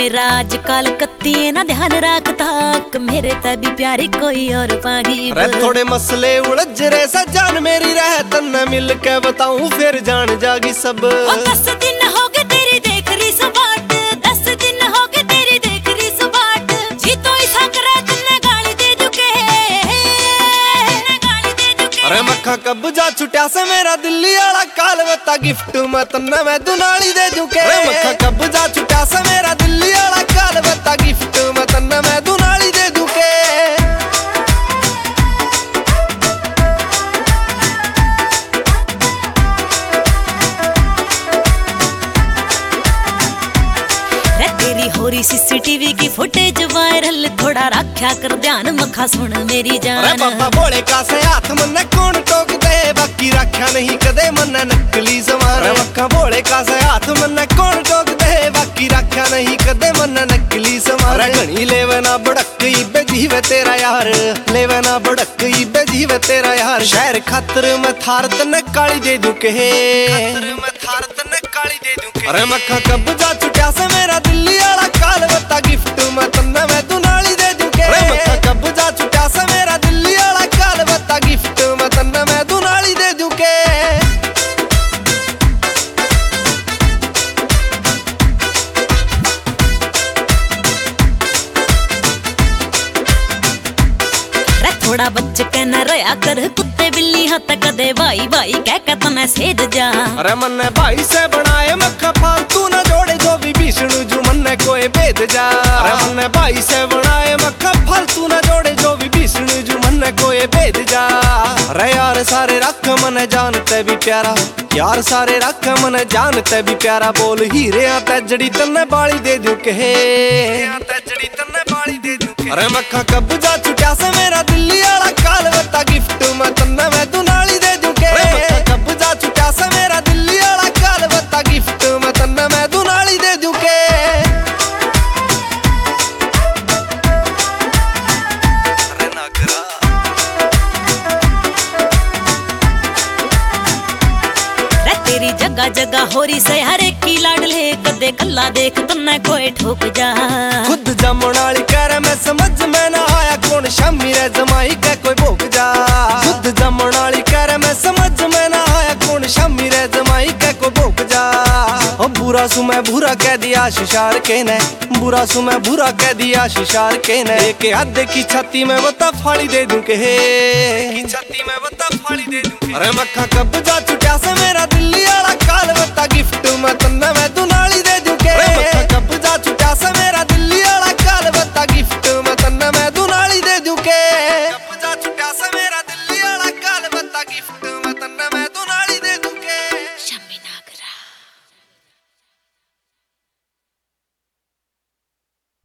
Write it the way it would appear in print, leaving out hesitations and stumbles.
मेरा आजकल कत्ती ना ध्यान रखता कि मेरे तभी प्यारी कोई और पागी। अरे थोड़े मसले उलझ रहे सजान मेरी रह तन्ने मिल के बताऊं फिर जान जागी सब। 10 दिन हो गए तेरी देख रही सबाट, 10 दिन हो गए तेरी देख रही सबाट। जी तो ऐसा करा तन्ने गाली दे दुके, गाली दे दुके। अरे मक्खा कब जा छुट्या से मेरा दिल्ली वाला काल बता गिफ्ट मैं तन्ने मैं दुनाली दे दूंके। अरे मक्खा कब जा छुट्या से मेरा दिल्ली वाला काल बता गिफ्ट मैं तन्ने मैं दुनाली दे दूंके। तेरी हो रही सीसीटीवी की फुटेज वायरल, थोड़ा रखा कर ध्यान मक्खा सुन मेरी जान। अरे बाबा भोले का से हाथ मन्ने कौन टोक दे, बाकी रखा नहीं कदे मन्ने नकली समान। अरे मक्खा भोले का से हाथ मन्ने कौन टोक दे, बाकी रखा नहीं कदे मन्ने नकली समान। अरे घनी लेवे ना भड़क इबे जीवे तेरा यार, लेवे ना भड़क इबे जीवे तेरा यार। शहर खातर मैं थार तन्ने काली दे दूंके, खातर मैं थार तन्ने काली दे दूंके। अरे मक्खा कब जा छुट्या से मेरा दिल्ली वाला काल बता गिफ्ट मैं तन्ने मैं दुनाली दे दूंके। अरे मक्खा कब जा छुट्या से मेरा दिल्ली वाला काल बता गिफ्ट मैं तन्ने मैं दुनाली दे दूंके। थोड़ा बच्च के न रया कर कुत्ते बिल्ली हाथ कदे भाई भाई कह के तने सेध जा। अरे मन्ने भाई से बनाए मक्खा फालतू न जोड़े जो भी विष्णु जू मन्ने कोई भेद जा। अरे मन्ने भाई से बनाए मक्खा फालतू न जोड़े जो भी विष्णु जू मन्ने कोई भेद जा। अरे यार सारे रख मने जानते भी प्यारा, यार सारे रख मने जानते भी प्यारा। बोल हीरे आते जड़ी तन्ने बाली दे दूं के, जड़ी तन्ने बाली दे दूं के। अरे मक्खा कब जा छुट्या से मेरा दिल्ली वाला काल बता गिफ्ट मैं तन्ने मैं दुनाली दे दूं के। अरे मक्खा कब जा छुट्या से मेरा दिल्ली वाला काल बता गिफ्ट मैं तन्ने मैं दुनाली दे दूं के। अरे नागरा तेरी जगह जगह हो रही से हर एक की लाडले, कदे कल्ला देख तन्ने कोई ठोक जा। खुद जमण वाली कर मैं समझ में ना आया कौन शामी रे जमाई के कोई भोग जा। खुद जमण वाली कर मैं समझ में ना आया कौन शामी रे जमाई के कोई भोग जा। ओ बुरा सु मैं बुरा कह दिया शिशार के ने, बुरा सु मैं बुरा कह दिया शिशार के ने। एक हद की छाती में बता फाड़ी दे दूं के, की छाती में बता फाड़ी दे दूं के। अरे मक्खा कब जा छुट्या से मेरा दिल्ली